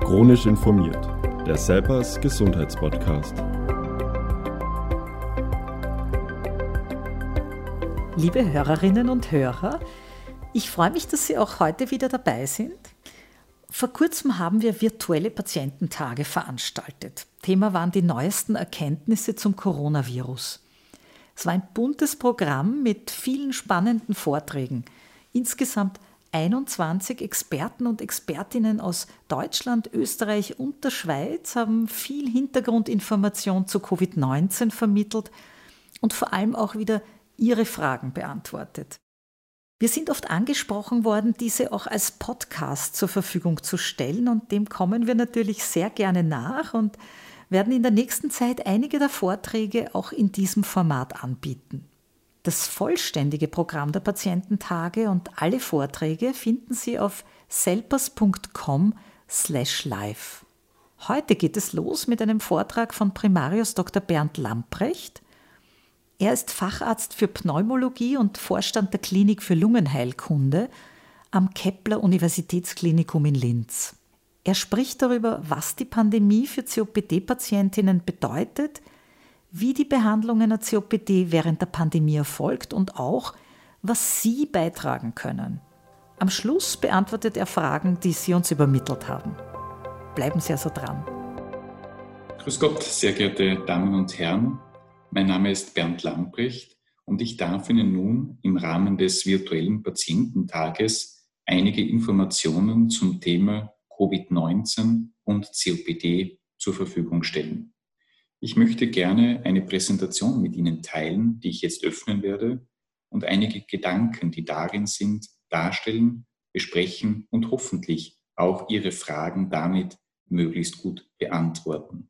Chronisch informiert, der Selpers Gesundheitspodcast. Liebe Hörerinnen und Hörer, ich freue mich, dass Sie auch heute wieder dabei sind. Vor kurzem haben wir virtuelle Patiententage veranstaltet. Thema waren die neuesten Erkenntnisse zum Coronavirus. Es war ein buntes Programm mit vielen spannenden Vorträgen. Insgesamt 21 Experten und Expertinnen aus Deutschland, Österreich und der Schweiz haben viel Hintergrundinformation zu Covid-19 vermittelt und vor allem auch wieder ihre Fragen beantwortet. Wir sind oft angesprochen worden, diese auch als Podcast zur Verfügung zu stellen, und dem kommen wir natürlich sehr gerne nach und werden in der nächsten Zeit einige der Vorträge auch in diesem Format anbieten. Das vollständige Programm der Patiententage und alle Vorträge finden Sie auf selpers.com/live. Heute geht es los mit einem Vortrag von Primarius Dr. Bernd Lamprecht. Er ist Facharzt für Pneumologie und Vorstand der Klinik für Lungenheilkunde am Kepler-Universitätsklinikum in Linz. Er spricht darüber, was die Pandemie für COPD-Patientinnen bedeutet, wie die Behandlung einer COPD während der Pandemie erfolgt und auch, was Sie beitragen können. Am Schluss beantwortet er Fragen, die Sie uns übermittelt haben. Bleiben Sie also dran. Grüß Gott, sehr geehrte Damen und Herren. Mein Name ist Bernd Lamprecht und ich darf Ihnen nun im Rahmen des virtuellen Patiententages einige Informationen zum Thema Covid-19 und COPD zur Verfügung stellen. Ich möchte gerne eine Präsentation mit Ihnen teilen, die ich jetzt öffnen werde, und einige Gedanken, die darin sind, darstellen, besprechen und hoffentlich auch Ihre Fragen damit möglichst gut beantworten.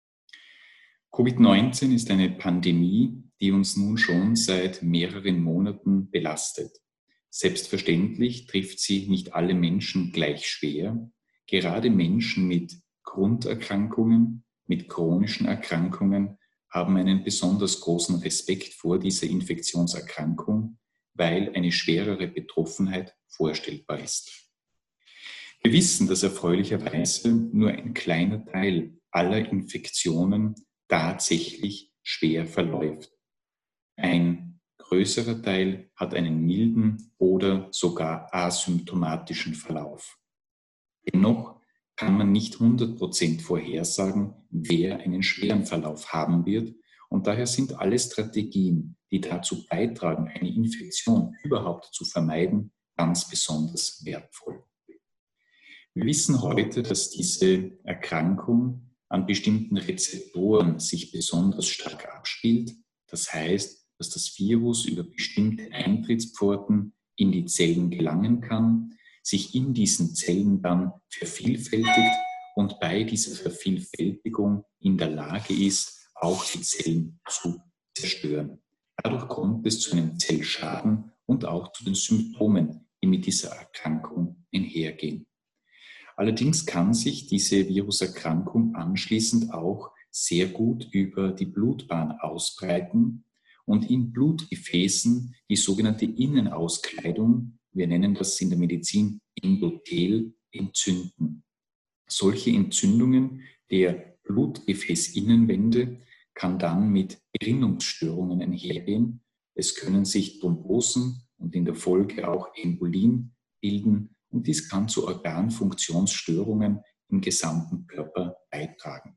Covid-19 ist eine Pandemie, die uns nun schon seit mehreren Monaten belastet. Selbstverständlich trifft sie nicht alle Menschen gleich schwer. Gerade Menschen mit Grunderkrankungen, mit chronischen Erkrankungen haben einen besonders großen Respekt vor dieser Infektionserkrankung, weil eine schwerere Betroffenheit vorstellbar ist. Wir wissen, dass erfreulicherweise nur ein kleiner Teil aller Infektionen tatsächlich schwer verläuft. Ein größerer Teil hat einen milden oder sogar asymptomatischen Verlauf. Dennoch kann man nicht 100% vorhersagen, wer einen schweren Verlauf haben wird, und daher sind alle Strategien, die dazu beitragen, eine Infektion überhaupt zu vermeiden, ganz besonders wertvoll. Wir wissen heute, dass diese Erkrankung an bestimmten Rezeptoren sich besonders stark abspielt. Das heißt, dass das Virus über bestimmte Eintrittspforten in die Zellen gelangen kann, sich in diesen Zellen dann vervielfältigt und bei dieser Vervielfältigung in der Lage ist, auch die Zellen zu zerstören. Dadurch kommt es zu einem Zellschaden und auch zu den Symptomen, die mit dieser Erkrankung einhergehen. Allerdings kann sich diese Viruserkrankung anschließend auch sehr gut über die Blutbahn ausbreiten und in Blutgefäßen die sogenannte Innenauskleidung, wir nennen das in der Medizin Endothel, entzünden. Solche Entzündungen der Blutgefäßinnenwände kann dann mit Gerinnungsstörungen einhergehen. Es können sich Thrombosen und in der Folge auch Embolien bilden, und dies kann zu Organfunktionsstörungen im gesamten Körper beitragen.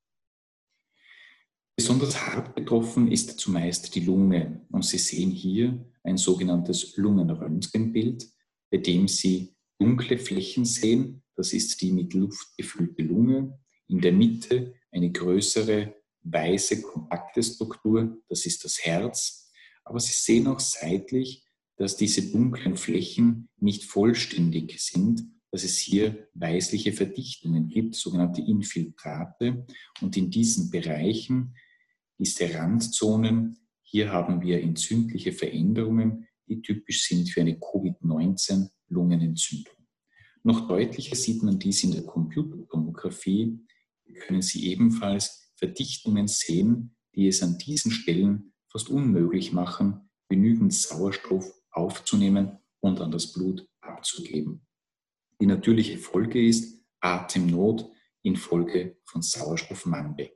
Besonders hart betroffen ist zumeist die Lunge, und Sie sehen hier ein sogenanntes Lungenröntgenbild, bei dem Sie dunkle Flächen sehen. Das ist die mit Luft gefüllte Lunge. In der Mitte eine größere, weiße, kompakte Struktur, das ist das Herz. Aber Sie sehen auch seitlich, dass diese dunklen Flächen nicht vollständig sind, dass es hier weißliche Verdichtungen gibt, sogenannte Infiltrate. Und in diesen Bereichen, diese Randzonen, hier haben wir entzündliche Veränderungen, die typisch sind für eine Covid-19-Lungenentzündung. Noch deutlicher sieht man dies in der Computertomographie. Hier können Sie ebenfalls Verdichtungen sehen, die es an diesen Stellen fast unmöglich machen, genügend Sauerstoff aufzunehmen und an das Blut abzugeben. Die natürliche Folge ist, Atemnot infolge von Sauerstoffmangel.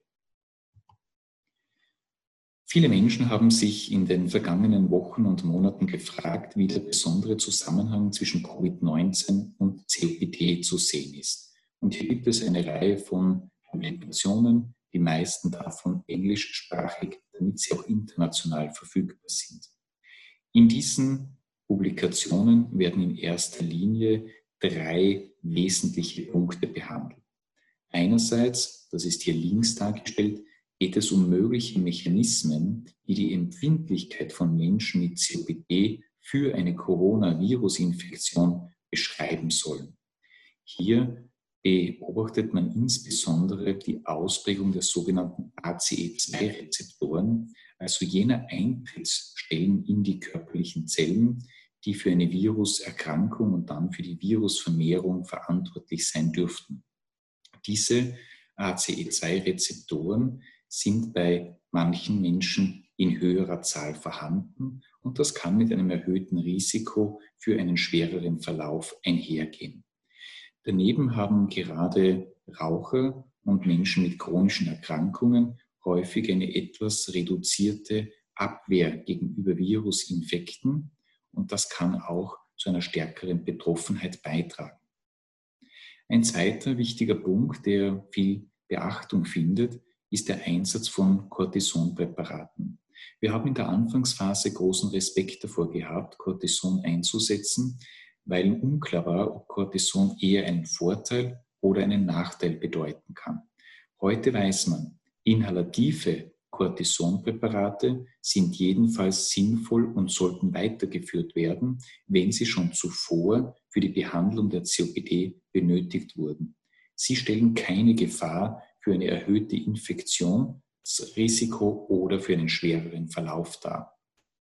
Viele Menschen haben sich in den vergangenen Wochen und Monaten gefragt, wie der besondere Zusammenhang zwischen Covid-19 und COPD zu sehen ist. Und hier gibt es eine Reihe von Publikationen, die meisten davon englischsprachig, damit sie auch international verfügbar sind. In diesen Publikationen werden in erster Linie 3 wesentliche Punkte behandelt. Einerseits, das ist hier links dargestellt, geht es um mögliche Mechanismen, die die Empfindlichkeit von Menschen mit COPD für eine Coronavirus-Infektion beschreiben sollen. Hier beobachtet man insbesondere die Ausprägung der sogenannten ACE2-Rezeptoren, also jener Eintrittsstellen in die körperlichen Zellen, die für eine Viruserkrankung und dann für die Virusvermehrung verantwortlich sein dürften. Diese ACE2-Rezeptoren sind bei manchen Menschen in höherer Zahl vorhanden und das kann mit einem erhöhten Risiko für einen schwereren Verlauf einhergehen. Daneben haben gerade Raucher und Menschen mit chronischen Erkrankungen häufig eine etwas reduzierte Abwehr gegenüber Virusinfekten und das kann auch zu einer stärkeren Betroffenheit beitragen. Ein zweiter wichtiger Punkt, der viel Beachtung findet, ist der Einsatz von Cortisonpräparaten. Wir haben in der Anfangsphase großen Respekt davor gehabt, Cortison einzusetzen, weil unklar war, ob Cortison eher einen Vorteil oder einen Nachteil bedeuten kann. Heute weiß man, inhalative Cortisonpräparate sind jedenfalls sinnvoll und sollten weitergeführt werden, wenn sie schon zuvor für die Behandlung der COPD benötigt wurden. Sie stellen keine Gefahr für eine erhöhte Infektionsrisiko oder für einen schwereren Verlauf dar.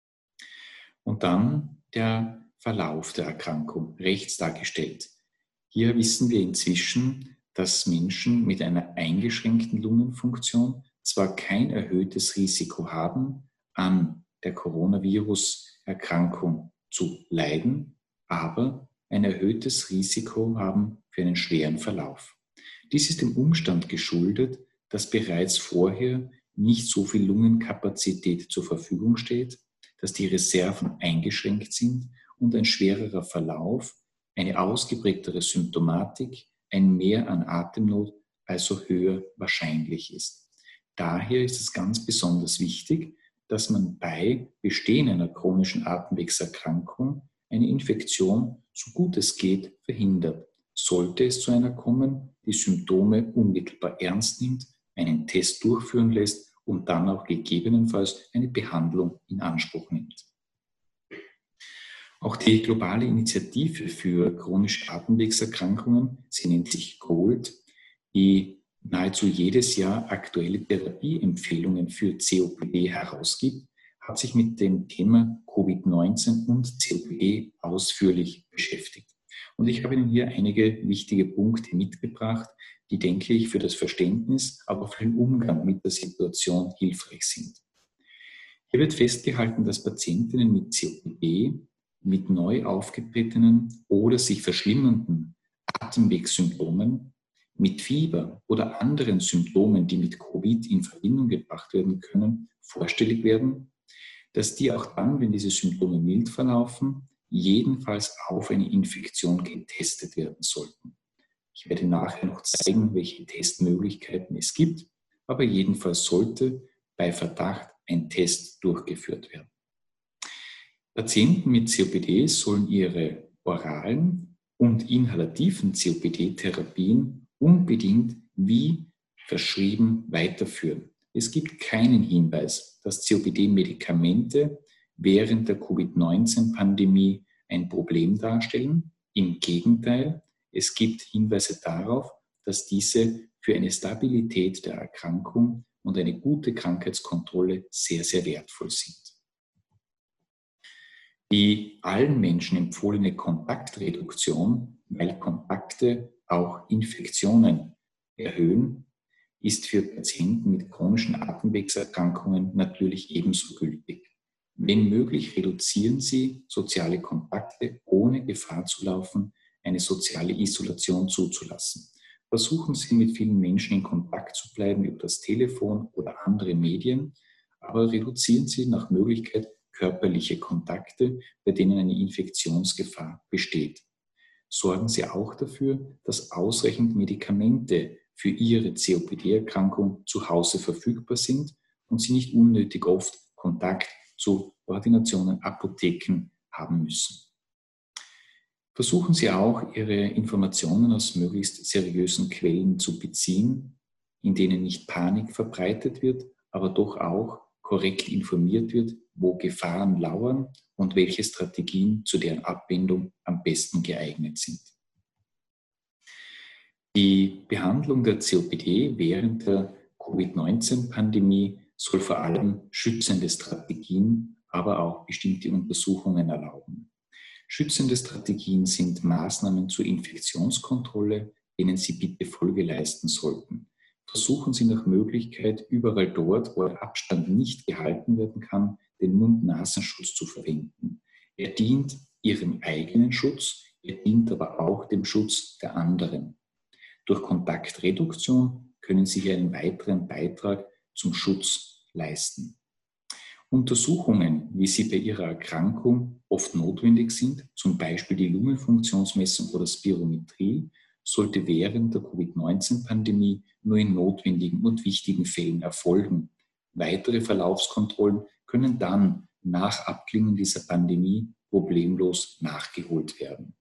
Und dann der Verlauf der Erkrankung, rechts dargestellt. Hier wissen wir inzwischen, dass Menschen mit einer eingeschränkten Lungenfunktion zwar kein erhöhtes Risiko haben, an der Coronavirus-Erkrankung zu leiden, aber ein erhöhtes Risiko haben für einen schweren Verlauf. Dies ist dem Umstand geschuldet, dass bereits vorher nicht so viel Lungenkapazität zur Verfügung steht, dass die Reserven eingeschränkt sind und ein schwererer Verlauf, eine ausgeprägtere Symptomatik, ein Mehr an Atemnot, also höher wahrscheinlich ist. Daher ist es ganz besonders wichtig, dass man bei Bestehen einer chronischen Atemwegserkrankung eine Infektion, so gut es geht, verhindert. Sollte es zu einer kommen, die Symptome unmittelbar ernst nimmt, einen Test durchführen lässt und dann auch gegebenenfalls eine Behandlung in Anspruch nimmt. Auch die globale Initiative für chronische Atemwegserkrankungen, sie nennt sich GOLD, die nahezu jedes Jahr aktuelle Therapieempfehlungen für COPD herausgibt, hat sich mit dem Thema Covid-19 und COPD ausführlich beschäftigt. Und ich habe Ihnen hier einige wichtige Punkte mitgebracht, die, denke ich, für das Verständnis, aber auch für den Umgang mit der Situation hilfreich sind. Hier wird festgehalten, dass Patientinnen mit COPD mit neu aufgetretenen oder sich verschlimmernden Atemwegssymptomen, mit Fieber oder anderen Symptomen, die mit Covid in Verbindung gebracht werden können, vorstellig werden, dass die auch dann, wenn diese Symptome mild verlaufen, jedenfalls auf eine Infektion getestet werden sollten. Ich werde nachher noch zeigen, welche Testmöglichkeiten es gibt, aber jedenfalls sollte bei Verdacht ein Test durchgeführt werden. Patienten mit COPD sollen ihre oralen und inhalativen COPD-Therapien unbedingt wie verschrieben weiterführen. Es gibt keinen Hinweis, dass COPD-Medikamente während der Covid-19-Pandemie ein Problem darstellen. Im Gegenteil, es gibt Hinweise darauf, dass diese für eine Stabilität der Erkrankung und eine gute Krankheitskontrolle sehr, sehr wertvoll sind. Die allen Menschen empfohlene Kontaktreduktion, weil Kontakte auch Infektionen erhöhen, ist für Patienten mit chronischen Atemwegserkrankungen natürlich ebenso gültig. Wenn möglich, reduzieren Sie soziale Kontakte, ohne Gefahr zu laufen, eine soziale Isolation zuzulassen. Versuchen Sie, mit vielen Menschen in Kontakt zu bleiben über das Telefon oder andere Medien, aber reduzieren Sie nach Möglichkeit körperliche Kontakte, bei denen eine Infektionsgefahr besteht. Sorgen Sie auch dafür, dass ausreichend Medikamente für Ihre COPD-Erkrankung zu Hause verfügbar sind und Sie nicht unnötig oft Kontakt zu Ordinationen, Apotheken haben müssen. Versuchen Sie auch, Ihre Informationen aus möglichst seriösen Quellen zu beziehen, in denen nicht Panik verbreitet wird, aber doch auch korrekt informiert wird, wo Gefahren lauern und welche Strategien zu deren Abwendung am besten geeignet sind. Die Behandlung der COPD während der Covid-19-Pandemie soll vor allem schützende Strategien, aber auch bestimmte Untersuchungen erlauben. Schützende Strategien sind Maßnahmen zur Infektionskontrolle, denen Sie bitte Folge leisten sollten. Versuchen Sie nach Möglichkeit, überall dort, wo der Abstand nicht gehalten werden kann, den Mund-Nasenschutz zu verwenden. Er dient Ihrem eigenen Schutz, er dient aber auch dem Schutz der anderen. Durch Kontaktreduktion können Sie hier einen weiteren Beitrag zum Schutz leisten. Untersuchungen, wie sie bei Ihrer Erkrankung oft notwendig sind, zum Beispiel die Lungenfunktionsmessung oder Spirometrie, sollte während der Covid-19-Pandemie nur in notwendigen und wichtigen Fällen erfolgen. Weitere Verlaufskontrollen können dann nach Abklingen dieser Pandemie problemlos nachgeholt werden.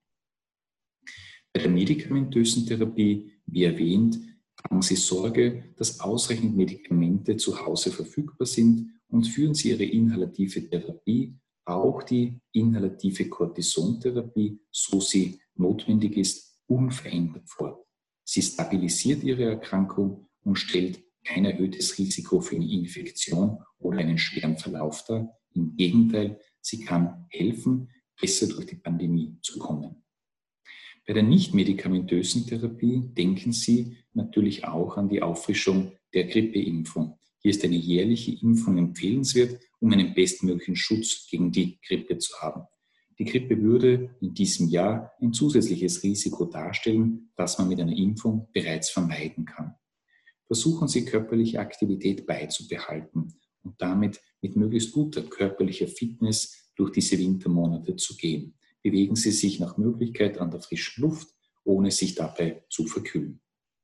Bei der medikamentösen Therapie, wie erwähnt, tragen Sie Sorge, dass ausreichend Medikamente zu Hause verfügbar sind und führen Sie Ihre inhalative Therapie, auch die inhalative Cortisontherapie, so sie notwendig ist, unverändert fort. Sie stabilisiert Ihre Erkrankung und stellt kein erhöhtes Risiko für eine Infektion oder einen schweren Verlauf dar. Im Gegenteil, sie kann helfen, besser durch die Pandemie zu kommen. Bei der nicht-medikamentösen Therapie denken Sie natürlich auch an die Auffrischung der Grippeimpfung. Hier ist eine jährliche Impfung empfehlenswert, um einen bestmöglichen Schutz gegen die Grippe zu haben. Die Grippe würde in diesem Jahr ein zusätzliches Risiko darstellen, das man mit einer Impfung bereits vermeiden kann. Versuchen Sie, körperliche Aktivität beizubehalten und damit mit möglichst guter körperlicher Fitness durch diese Wintermonate zu gehen. Bewegen Sie sich nach Möglichkeit an der frischen Luft, ohne sich dabei zu verkühlen.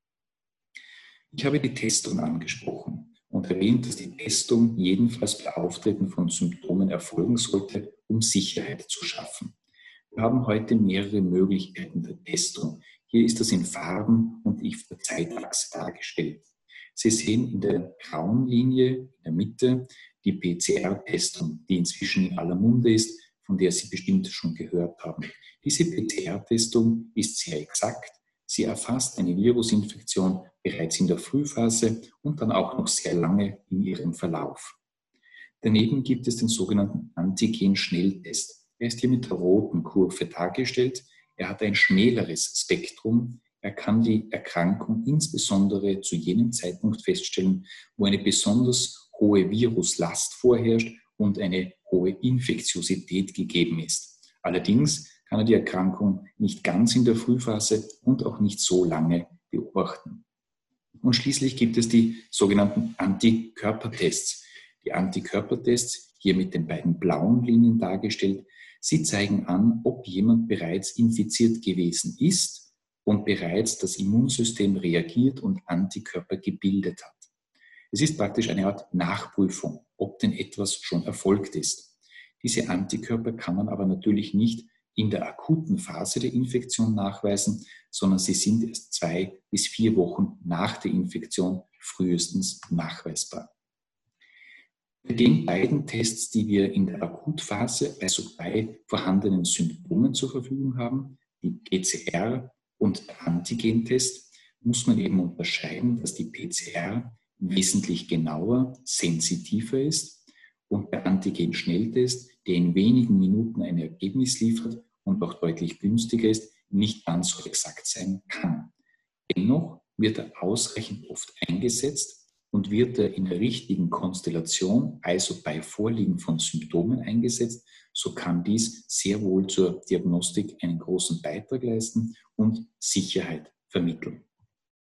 Ich habe die Testung angesprochen und erwähnt, dass die Testung jedenfalls bei Auftreten von Symptomen erfolgen sollte, um Sicherheit zu schaffen. Wir haben heute mehrere Möglichkeiten der Testung. Hier ist das in Farben und auf der Zeitachse dargestellt. Sie sehen in der grauen Linie in der Mitte die PCR-Testung, die inzwischen in aller Munde ist, von der Sie bestimmt schon gehört haben. Diese PCR-Testung ist sehr exakt. Sie erfasst eine Virusinfektion bereits in der Frühphase und dann auch noch sehr lange in ihrem Verlauf. Daneben gibt es den sogenannten Antigen-Schnelltest. Er ist hier mit der roten Kurve dargestellt. Er hat ein schmäleres Spektrum. Er kann die Erkrankung insbesondere zu jenem Zeitpunkt feststellen, wo eine besonders hohe Viruslast vorherrscht und eine hohe Infektiosität gegeben ist. Allerdings kann er die Erkrankung nicht ganz in der Frühphase und auch nicht so lange beobachten. Und schließlich gibt es die sogenannten Antikörpertests. Die Antikörpertests, hier mit den beiden blauen Linien dargestellt, sie zeigen an, ob jemand bereits infiziert gewesen ist und bereits das Immunsystem reagiert und Antikörper gebildet hat. Es ist praktisch eine Art Nachprüfung, ob denn etwas schon erfolgt ist. Diese Antikörper kann man aber natürlich nicht in der akuten Phase der Infektion nachweisen, sondern sie sind erst 2 bis 4 Wochen nach der Infektion frühestens nachweisbar. Bei den beiden Tests, die wir in der Akutphase, also bei vorhandenen Symptomen zur Verfügung haben, die PCR und der Antigentest, muss man eben unterscheiden, dass die PCR wesentlich genauer, sensitiver ist und der Antigen-Schnelltest, der in wenigen Minuten ein Ergebnis liefert und auch deutlich günstiger ist, nicht ganz so exakt sein kann. Dennoch wird er ausreichend oft eingesetzt und wird er in der richtigen Konstellation, also bei Vorliegen von Symptomen eingesetzt, so kann dies sehr wohl zur Diagnostik einen großen Beitrag leisten und Sicherheit vermitteln.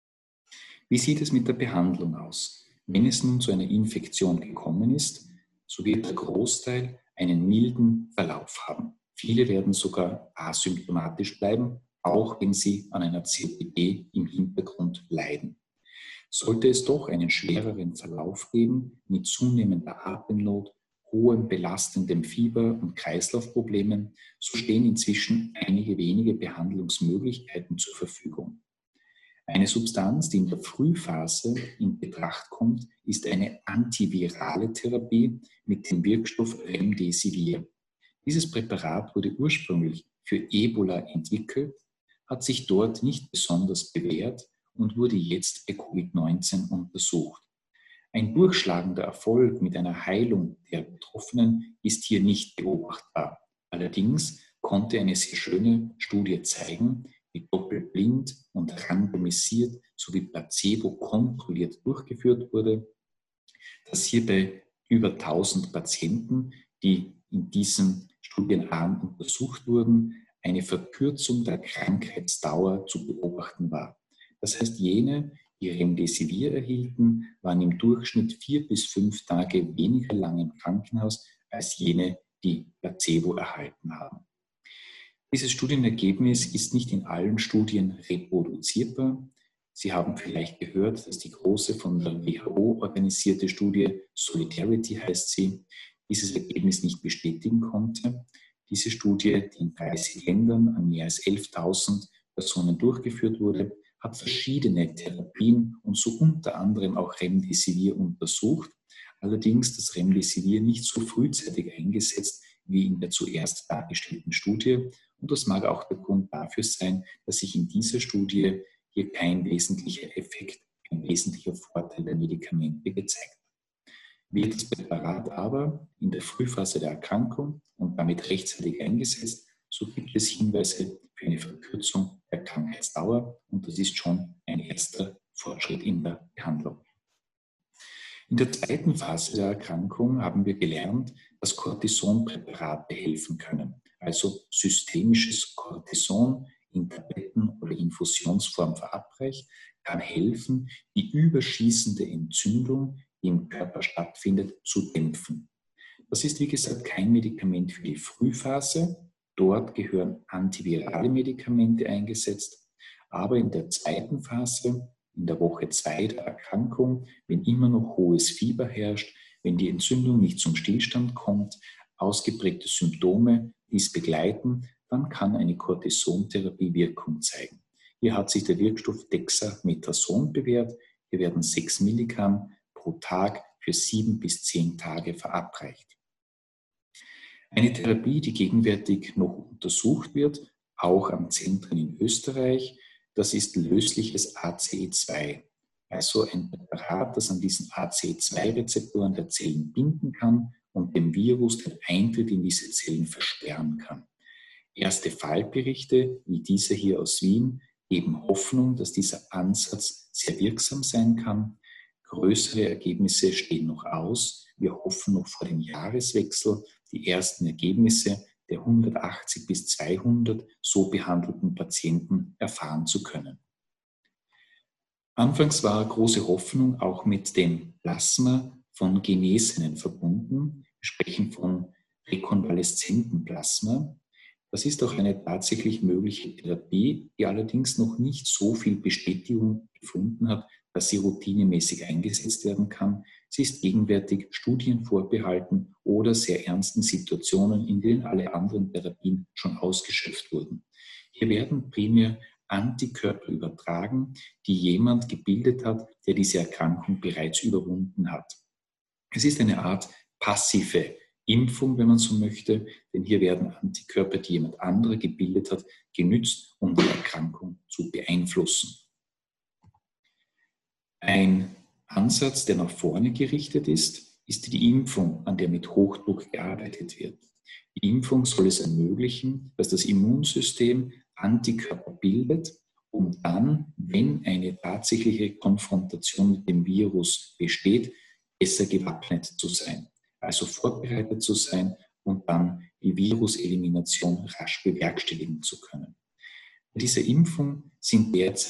Wie sieht es mit der Behandlung aus? Wenn es nun zu einer Infektion gekommen ist, so wird der Großteil einen milden Verlauf haben. Viele werden sogar asymptomatisch bleiben, auch wenn sie an einer COPD im Hintergrund leiden. Sollte es doch einen schwereren Verlauf geben mit zunehmender Atemnot, hohem belastendem Fieber und Kreislaufproblemen, so stehen inzwischen einige wenige Behandlungsmöglichkeiten zur Verfügung. Eine Substanz, die in der Frühphase in Betracht kommt, ist eine antivirale Therapie mit dem Wirkstoff Remdesivir. Dieses Präparat wurde ursprünglich für Ebola entwickelt, hat sich dort nicht besonders bewährt und wurde jetzt bei Covid-19 untersucht. Ein durchschlagender Erfolg mit einer Heilung der Betroffenen ist hier nicht beobachtbar. Allerdings konnte eine sehr schöne Studie zeigen, die doppelblind und randomisiert sowie placebo-kontrolliert durchgeführt wurde, dass hier bei über 1000 Patienten, die in diesem Studienarm untersucht wurden, eine Verkürzung der Krankheitsdauer zu beobachten war. Das heißt, jene, die Remdesivir erhielten, waren im Durchschnitt 4 bis 5 Tage weniger lang im Krankenhaus als jene, die Placebo erhalten haben. Dieses Studienergebnis ist nicht in allen Studien reproduzierbar. Sie haben vielleicht gehört, dass die große von der WHO organisierte Studie Solidarity heißt sie, dieses Ergebnis nicht bestätigen konnte. Diese Studie, die in 30 Ländern an mehr als 11.000 Personen durchgeführt wurde, hat verschiedene Therapien und so unter anderem auch Remdesivir untersucht. Allerdings das Remdesivir nicht so frühzeitig eingesetzt wie in der zuerst dargestellten Studie. Und das mag auch der Grund dafür sein, dass sich in dieser Studie hier kein wesentlicher Effekt, kein wesentlicher Vorteil der Medikamente gezeigt hat. Wird das Präparat aber in der Frühphase der Erkrankung und damit rechtzeitig eingesetzt, so gibt es Hinweise für eine Verkürzung der Krankheitsdauer und das ist schon ein erster Fortschritt in der Behandlung. In der zweiten Phase der Erkrankung haben wir gelernt, dass Cortisonpräparate helfen können, also systemisches Cortison in Tabletten- oder Infusionsform verabreicht, kann helfen, die überschießende Entzündung, die im Körper stattfindet, zu dämpfen. Das ist, wie gesagt, kein Medikament für die Frühphase. Dort gehören antivirale Medikamente eingesetzt. Aber in der zweiten Phase, in der Woche 2 der Erkrankung, wenn immer noch hohes Fieber herrscht, wenn die Entzündung nicht zum Stillstand kommt, ausgeprägte Symptome dies begleiten, dann kann eine Cortisontherapie Wirkung zeigen. Hier hat sich der Wirkstoff Dexamethason bewährt. Hier werden 6 Milligramm pro Tag für 7 bis 10 Tage verabreicht. Eine Therapie, die gegenwärtig noch untersucht wird, auch an Zentren in Österreich, das ist lösliches ACE2, also ein Präparat, das an diesen ACE2-Rezeptoren der Zellen binden kann und dem Virus den Eintritt in diese Zellen versperren kann. Erste Fallberichte, wie dieser hier aus Wien, geben Hoffnung, dass dieser Ansatz sehr wirksam sein kann. Größere Ergebnisse stehen noch aus. Wir hoffen noch vor dem Jahreswechsel die ersten Ergebnisse der 180 bis 200 so behandelten Patienten erfahren zu können. Anfangs war große Hoffnung auch mit dem Plasma von Genesenen verbunden. Wir sprechen von rekonvaleszentem Plasma. Das ist auch eine tatsächlich mögliche Therapie, die allerdings noch nicht so viel Bestätigung gefunden hat, dass sie routinemäßig eingesetzt werden kann. Sie ist gegenwärtig Studien vorbehalten oder sehr ernsten Situationen, in denen alle anderen Therapien schon ausgeschöpft wurden. Hier werden primär Antikörper übertragen, die jemand gebildet hat, der diese Erkrankung bereits überwunden hat. Es ist eine Art passive Impfung, wenn man so möchte, denn hier werden Antikörper, die jemand anderer gebildet hat, genützt, um die Erkrankung zu beeinflussen. Ein Ansatz, der nach vorne gerichtet ist die Impfung, an der mit Hochdruck gearbeitet wird. Die Impfung soll es ermöglichen, dass das Immunsystem Antikörper bildet, um dann, wenn eine tatsächliche Konfrontation mit dem Virus besteht, besser gewappnet zu sein. Also vorbereitet zu sein und dann die Viruselimination rasch bewerkstelligen zu können. Bei dieser Impfung sind derzeit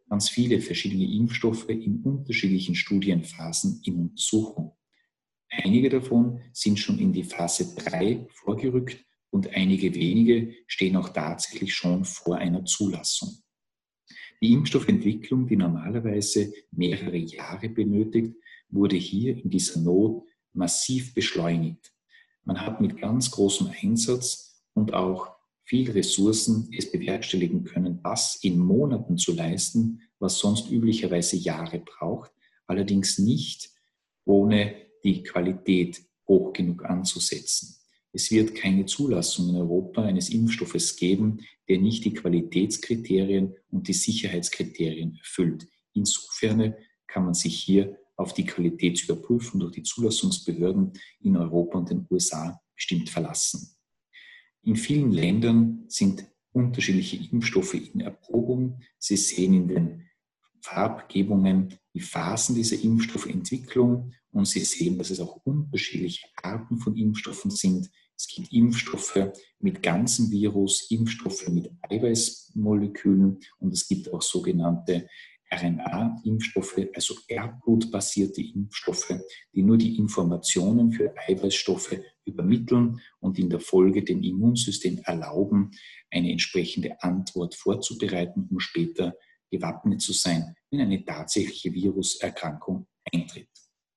ganz viele verschiedene Impfstoffe in unterschiedlichen Studienphasen in Untersuchung. Einige davon sind schon in die Phase 3 vorgerückt und einige wenige stehen auch tatsächlich schon vor einer Zulassung. Die Impfstoffentwicklung, die normalerweise mehrere Jahre benötigt, wurde hier in dieser Not massiv beschleunigt. Man hat mit ganz großem Einsatz und auch viel Ressourcen es bewerkstelligen können, das in Monaten zu leisten, was sonst üblicherweise Jahre braucht, allerdings nicht ohne die Qualität hoch genug anzusetzen. Es wird keine Zulassung in Europa eines Impfstoffes geben, der nicht die Qualitätskriterien und die Sicherheitskriterien erfüllt. Insofern kann man sich hier auf die Qualitätsüberprüfung durch die Zulassungsbehörden in Europa und den USA bestimmt verlassen. In vielen Ländern sind unterschiedliche Impfstoffe in Erprobung. Sie sehen in den Farbgebungen die Phasen dieser Impfstoffentwicklung und Sie sehen, dass es auch unterschiedliche Arten von Impfstoffen sind. Es gibt Impfstoffe mit ganzem Virus, Impfstoffe mit Eiweißmolekülen und es gibt auch sogenannte RNA-Impfstoffe, also erbgutbasierte Impfstoffe, die nur die Informationen für Eiweißstoffe übermitteln und in der Folge dem Immunsystem erlauben, eine entsprechende Antwort vorzubereiten, um später gewappnet zu sein, wenn eine tatsächliche Viruserkrankung eintritt.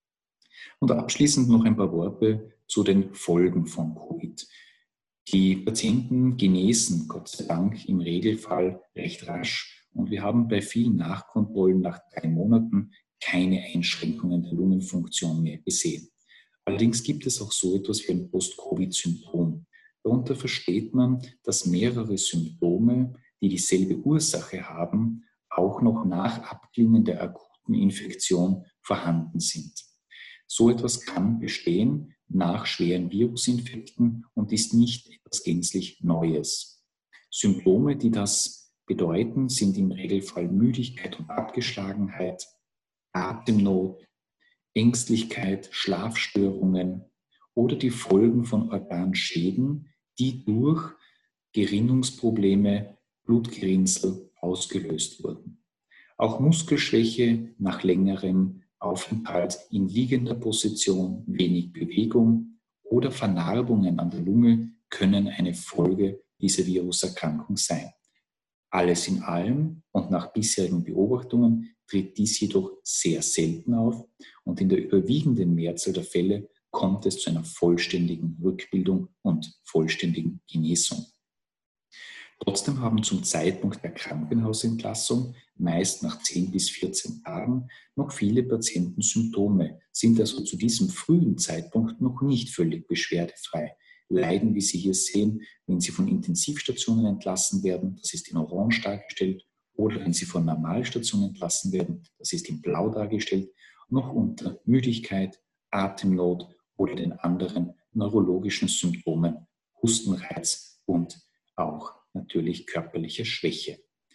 Und abschließend noch ein paar Worte zu den Folgen von Covid. Die Patienten genesen, Gott sei Dank, im Regelfall recht rasch und wir haben bei vielen Nachkontrollen nach 3 Monaten keine Einschränkungen der Lungenfunktion mehr gesehen. Allerdings gibt es auch so etwas wie ein Post-Covid-Syndrom. Darunter versteht man, dass mehrere Symptome, die dieselbe Ursache haben, auch noch nach Abklingen der akuten Infektion vorhanden sind. So etwas kann bestehen nach schweren Virusinfekten und ist nicht etwas gänzlich Neues. Symptome, die das bedeuten, sind im Regelfall Müdigkeit und Abgeschlagenheit, Atemnot, Ängstlichkeit, Schlafstörungen oder die Folgen von Organschäden, die durch Gerinnungsprobleme, Blutgerinnsel ausgelöst wurden. Auch Muskelschwäche nach längerem Aufenthalt in liegender Position, wenig Bewegung oder Vernarbungen an der Lunge können eine Folge dieser Viruserkrankung sein. Alles in allem und nach bisherigen Beobachtungen tritt dies jedoch sehr selten auf und in der überwiegenden Mehrzahl der Fälle kommt es zu einer vollständigen Rückbildung und vollständigen Genesung. Trotzdem haben zum Zeitpunkt der Krankenhausentlassung, meist nach 10 bis 14 Tagen, noch viele Patienten Symptome, sind also zu diesem frühen Zeitpunkt noch nicht völlig beschwerdefrei. Leiden, wie Sie hier sehen, wenn Sie von Intensivstationen entlassen werden, das ist in Orange dargestellt, oder wenn Sie von Normalstationen entlassen werden, das ist in Blau dargestellt, noch unter Müdigkeit, Atemnot oder den anderen neurologischen Symptomen, Hustenreiz und auch natürlich körperliche Schwäche.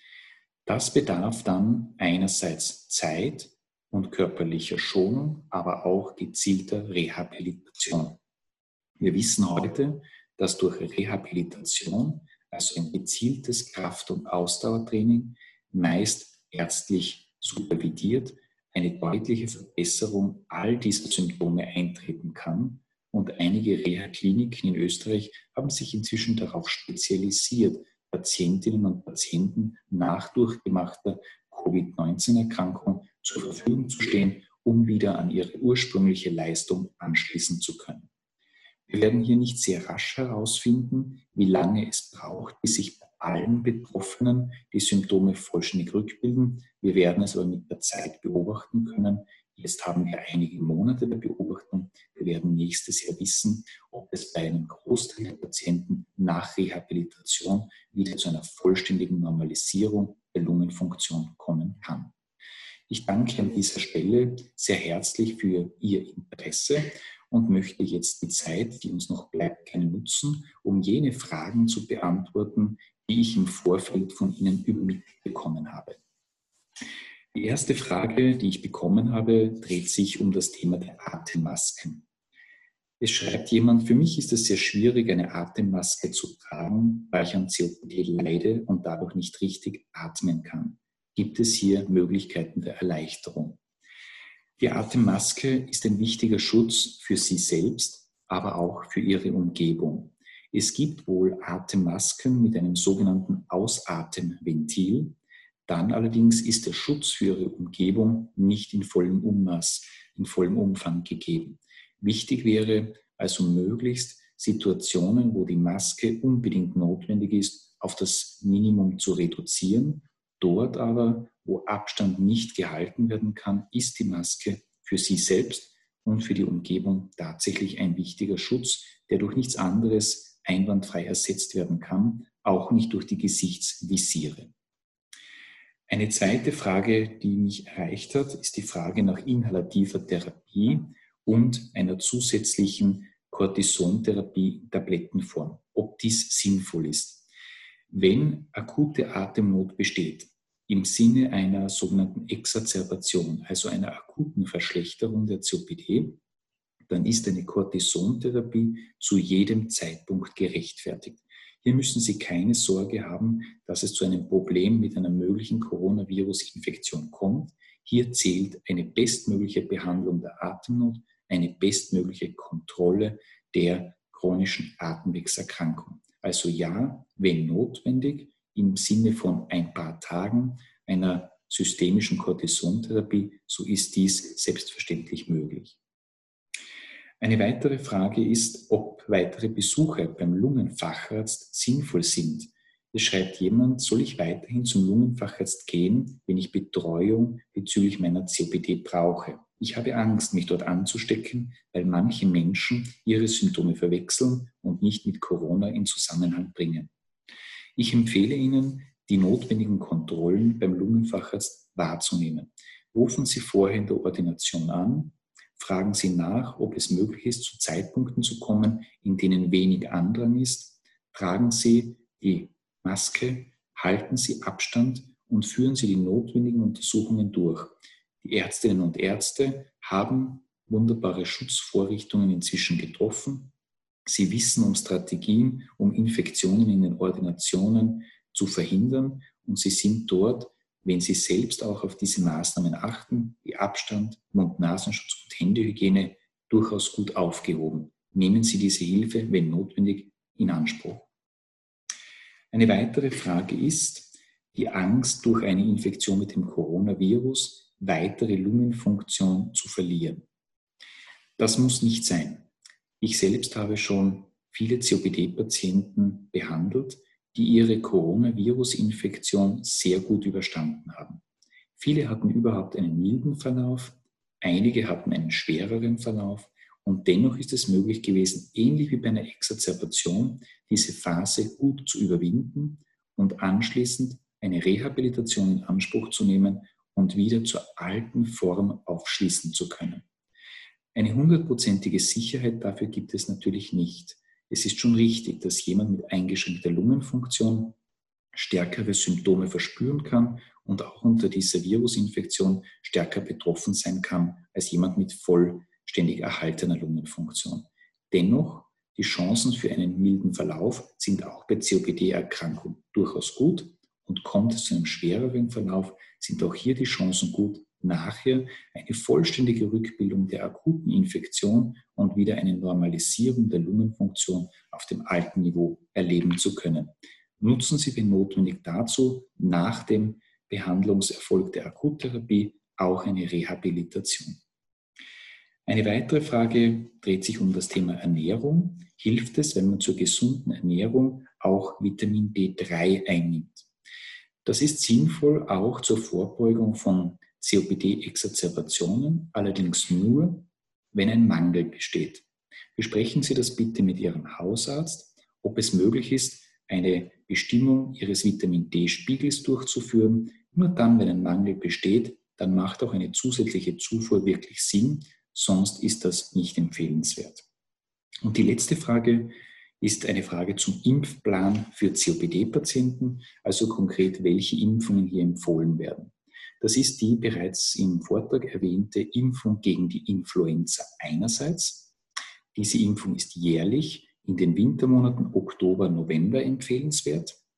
Das bedarf dann einerseits Zeit und körperlicher Schonung, aber auch gezielter Rehabilitation. Wir wissen heute, dass durch Rehabilitation, also ein gezieltes Kraft- und Ausdauertraining, meist ärztlich supervidiert, eine deutliche Verbesserung all dieser Symptome eintreten kann. Und einige Reha-Kliniken in Österreich haben sich inzwischen darauf spezialisiert, Patientinnen und Patienten nach durchgemachter Covid-19-Erkrankung zur Verfügung zu stehen, um wieder an ihre ursprüngliche Leistung anschließen zu können. Wir werden hier nicht sehr rasch herausfinden, wie lange es braucht, bis sich bei allen Betroffenen die Symptome vollständig rückbilden. Wir werden es aber mit der Zeit beobachten können. Jetzt haben wir einige Monate der Beobachtung. Wir werden nächstes Jahr wissen, ob es bei einem Großteil der Patienten nach Rehabilitation wieder zu einer vollständigen Normalisierung der Lungenfunktion kommen kann. Ich danke an dieser Stelle sehr herzlich für Ihr Interesse und möchte jetzt die Zeit, die uns noch bleibt, gerne nutzen, um jene Fragen zu beantworten, die ich im Vorfeld von Ihnen übermittelt bekommen habe. Die erste Frage, die ich bekommen habe, dreht sich um das Thema der Atemmasken. Es schreibt jemand, für mich ist es sehr schwierig, eine Atemmaske zu tragen, weil ich an COPD leide und dadurch nicht richtig atmen kann. gibt es hier Möglichkeiten der Erleichterung. Die Atemmaske ist ein wichtiger Schutz für Sie selbst, aber auch für Ihre Umgebung. Es gibt wohl Atemmasken mit einem sogenannten Ausatemventil. Dann allerdings ist der Schutz für Ihre Umgebung nicht in vollem Umfang gegeben. Wichtig wäre also möglichst Situationen, wo die Maske unbedingt notwendig ist, auf das Minimum zu reduzieren. Dort aber, wo Abstand nicht gehalten werden kann, ist die Maske für Sie selbst und für die Umgebung tatsächlich ein wichtiger Schutz, der durch nichts anderes einwandfrei ersetzt werden kann, auch nicht durch die Gesichtsvisiere. Eine zweite Frage, die mich erreicht hat, ist die Frage nach inhalativer Therapie und einer zusätzlichen Cortisontherapie in Tablettenform, ob dies sinnvoll ist. Wenn akute Atemnot besteht, im Sinne einer sogenannten Exacerbation, also einer akuten Verschlechterung der COPD, dann ist eine Cortisontherapie zu jedem Zeitpunkt gerechtfertigt. Hier müssen Sie keine Sorge haben, dass es zu einem Problem mit einer möglichen Coronavirus-Infektion kommt. Hier zählt eine bestmögliche Behandlung der Atemnot, eine bestmögliche Kontrolle der chronischen Atemwegserkrankung. Also ja, wenn notwendig, im Sinne von ein paar Tagen einer systemischen Cortisontherapie, so ist dies selbstverständlich möglich. Eine weitere Frage ist, ob weitere Besuche beim Lungenfacharzt sinnvoll sind. Es schreibt jemand, soll ich weiterhin zum Lungenfacharzt gehen, wenn ich Betreuung bezüglich meiner COPD brauche? Ich habe Angst, mich dort anzustecken, weil manche Menschen ihre Symptome verwechseln und nicht mit Corona in Zusammenhang bringen. Ich empfehle Ihnen, die notwendigen Kontrollen beim Lungenfacharzt wahrzunehmen. Rufen Sie vorher in der Ordination an, fragen Sie nach, ob es möglich ist, zu Zeitpunkten zu kommen, in denen wenig Andrang ist. Tragen Sie die Maske, halten Sie Abstand und führen Sie die notwendigen Untersuchungen durch. Die Ärztinnen und Ärzte haben wunderbare Schutzvorrichtungen inzwischen getroffen. Sie wissen um Strategien, um Infektionen in den Ordinationen zu verhindern und sie sind dort, wenn Sie selbst auch auf diese Maßnahmen achten, wie Abstand, Mund-Nasenschutz und Händehygiene, durchaus gut aufgehoben. Nehmen Sie diese Hilfe, wenn notwendig, in Anspruch. Eine weitere Frage ist die Angst, durch eine Infektion mit dem Coronavirus weitere Lungenfunktion zu verlieren. Das muss nicht sein. Ich selbst habe schon viele COPD-Patienten behandelt, die ihre Coronavirus-Infektion sehr gut überstanden haben. Viele hatten überhaupt einen milden Verlauf, einige hatten einen schwereren Verlauf und dennoch ist es möglich gewesen, ähnlich wie bei einer Exacerbation, diese Phase gut zu überwinden und anschließend eine Rehabilitation in Anspruch zu nehmen und wieder zur alten Form aufschließen zu können. Eine 100%ige Sicherheit dafür gibt es natürlich nicht. Es ist schon richtig, dass jemand mit eingeschränkter Lungenfunktion stärkere Symptome verspüren kann und auch unter dieser Virusinfektion stärker betroffen sein kann als jemand mit vollständig erhaltener Lungenfunktion. Dennoch, die Chancen für einen milden Verlauf sind auch bei COPD-Erkrankung durchaus gut und kommt es zu einem schwereren Verlauf, sind auch hier die Chancen gut, nachher eine vollständige Rückbildung der akuten Infektion und wieder eine Normalisierung der Lungenfunktion auf dem alten Niveau erleben zu können. Nutzen Sie, wenn notwendig, dazu nach dem Behandlungserfolg der Akuttherapie auch eine Rehabilitation. Eine weitere Frage dreht sich um das Thema Ernährung. Hilft es, wenn man zur gesunden Ernährung auch Vitamin D3 einnimmt? Das ist sinnvoll auch zur Vorbeugung von COPD-Exacerbationen, allerdings nur, wenn ein Mangel besteht. Besprechen Sie das bitte mit Ihrem Hausarzt, ob es möglich ist, eine Bestimmung Ihres Vitamin D-Spiegels durchzuführen. Nur dann, wenn ein Mangel besteht, dann macht auch eine zusätzliche Zufuhr wirklich Sinn, sonst ist das nicht empfehlenswert. Und die letzte Frage ist eine Frage zum Impfplan für COPD-Patienten, also konkret, welche Impfungen hier empfohlen werden. Das ist die bereits im Vortrag erwähnte Impfung gegen die Influenza einerseits. Diese Impfung ist jährlich in den Wintermonaten Oktober, November empfehlenswert.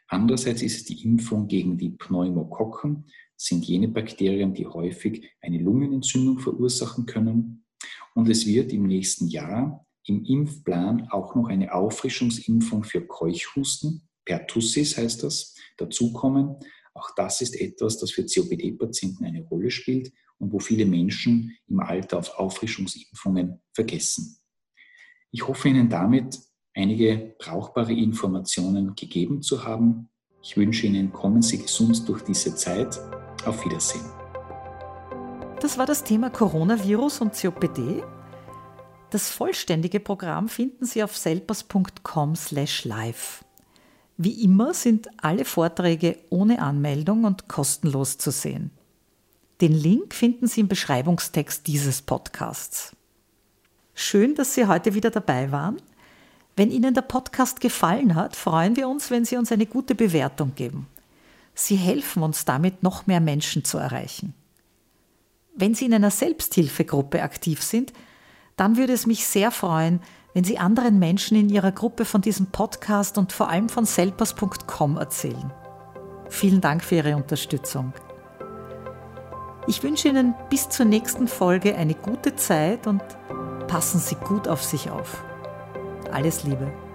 Andererseits ist es die Impfung gegen die Pneumokokken, sind jene Bakterien, die häufig eine Lungenentzündung verursachen können. Und es wird im nächsten Jahr im Impfplan auch noch eine Auffrischungsimpfung für Keuchhusten, Pertussis heißt das, dazukommen. Auch das ist etwas, das für COPD-Patienten eine Rolle spielt und wo viele Menschen im Alter auf Auffrischungsimpfungen vergessen. Ich hoffe Ihnen damit einige brauchbare Informationen gegeben zu haben. Ich wünsche Ihnen, kommen Sie gesund durch diese Zeit. Auf Wiedersehen. Das war das Thema Coronavirus und COPD. Das vollständige Programm finden Sie auf selpers.com/live. Wie immer sind alle Vorträge ohne Anmeldung und kostenlos zu sehen. Den Link finden Sie im Beschreibungstext dieses Podcasts. Schön, dass Sie heute wieder dabei waren. Wenn Ihnen der Podcast gefallen hat, freuen wir uns, wenn Sie uns eine gute Bewertung geben. Sie helfen uns damit, noch mehr Menschen zu erreichen. Wenn Sie in einer Selbsthilfegruppe aktiv sind, dann würde es mich sehr freuen, wenn Sie anderen Menschen in Ihrer Gruppe von diesem Podcast und vor allem von selpers.com erzählen. Vielen Dank für Ihre Unterstützung. Ich wünsche Ihnen bis zur nächsten Folge eine gute Zeit und passen Sie gut auf sich auf. Alles Liebe.